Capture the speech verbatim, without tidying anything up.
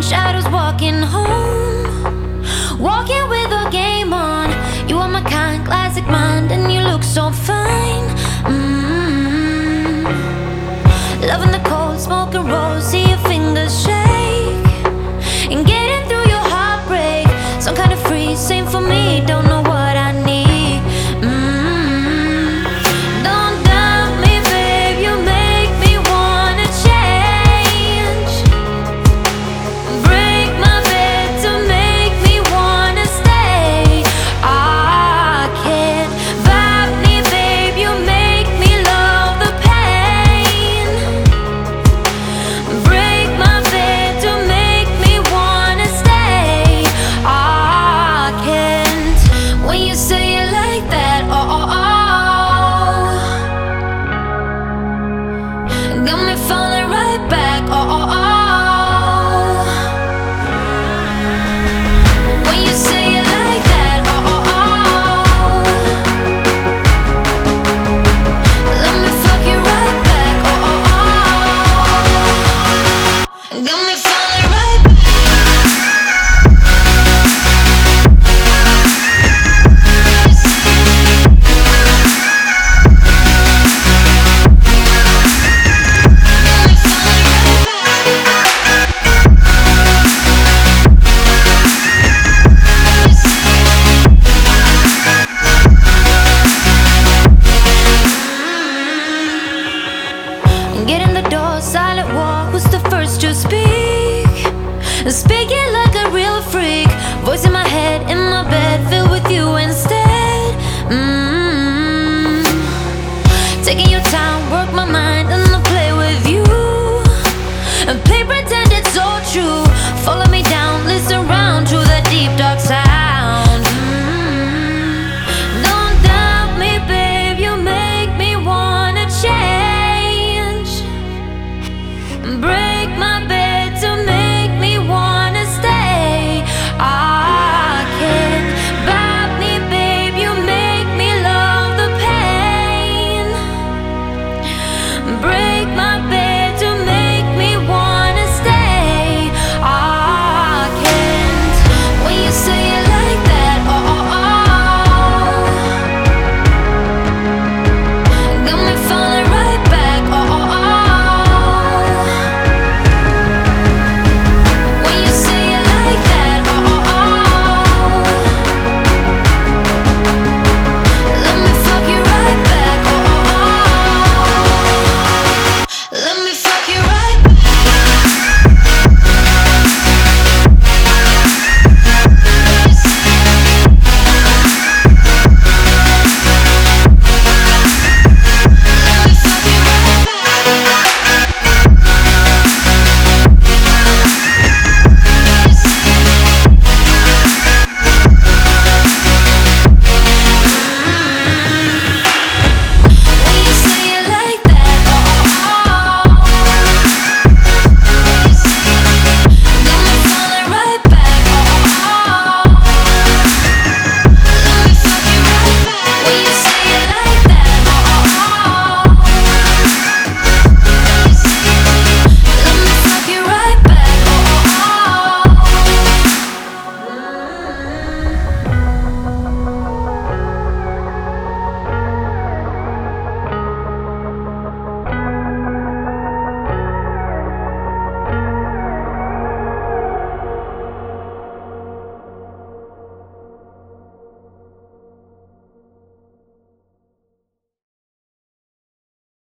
shadows walking home, walking with a game on. You are my kind, classic mind, and you look so fine. mm-hmm. Loving the cold, smoking rolls, see your fingers shake, and getting through your heartbreak. Some kind of free, same for me, don't know what I need. mm-hmm. Don't doubt me, babe, you make me wanna change. Break my bed to make me wanna stay. I can't vibe me, babe, you make me love the pain. Break my bed to make me wanna stay. I can't. When you say it like that, oh, oh, oh, got me falling right back, oh, oh, oh. When you say it like that, oh, oh, oh, let me fuck you right back, oh, oh, oh. Got me falling right back. Get in the door, silent walk, who's the first to speak? Speaking like a real freak, voice in my head, in my bed, filled with you instead. mm Taking your time, work my mind, and I'll play with you, and play pretend it's so true. Follow me down, listen round to the deep dark sound. mm Don't doubt me, babe, you make me wanna change. Break